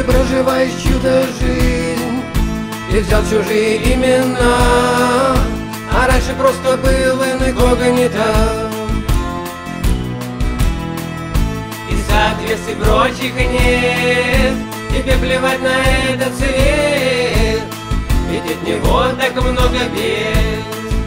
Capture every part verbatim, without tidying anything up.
проживаешь чью-то жизнь и взял чужие имена, а раньше просто был инкогнито. И соответствий прочих нет, тебе плевать на этот цвет, ведь от него так много бед.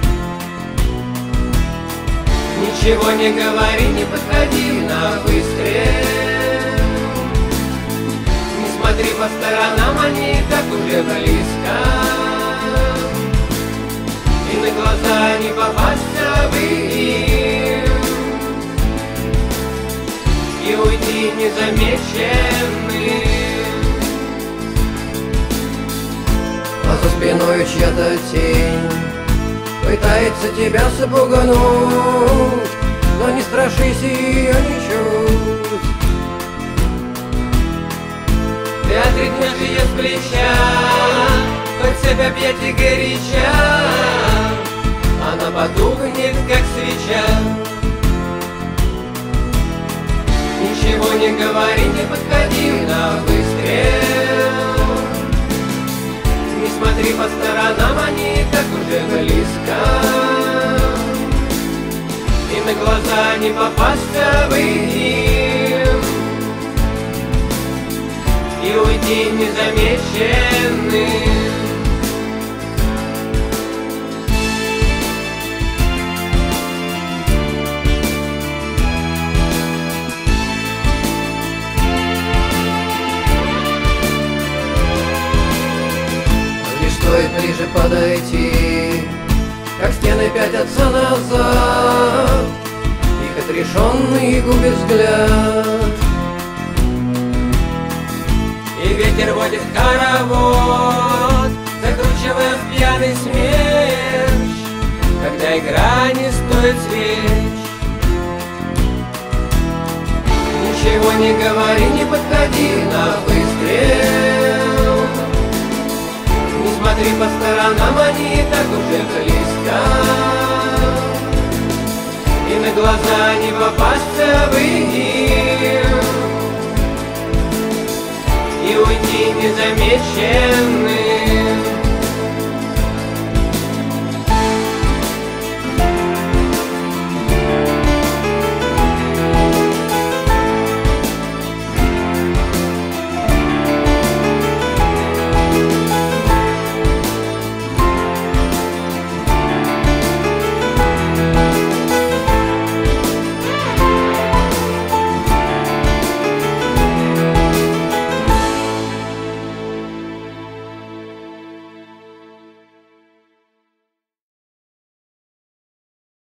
Ничего не говори, не подходи на выстрел, не смотри по сторонам, они так уже близко, и на глаза не попасться бы им, и уйти незамеченным. А за спиной чья-то тень пытается тебя запугануть, но не страшись ее ничуть. Ты отряхнешь ее с плеча, хоть цепь объятий горяча, она потухнет, как свеча. Ничего не говори, не подходи на выстрел, не смотри по сторонам, они так уже близко, и на глаза не попасться бы им, и уйти незамеченным. Стоит ближе подойти, как стены пятятся назад, их отрешенный губит взгляд. И ветер водит хоровод, закручивая в пьяный смерч, когда игра не стоит свеч. Ничего не говори, не подходи на выстрел, не смотри по сторонам, они так уже близко, и на глаза не попасться бы им, и уйти незамеченным.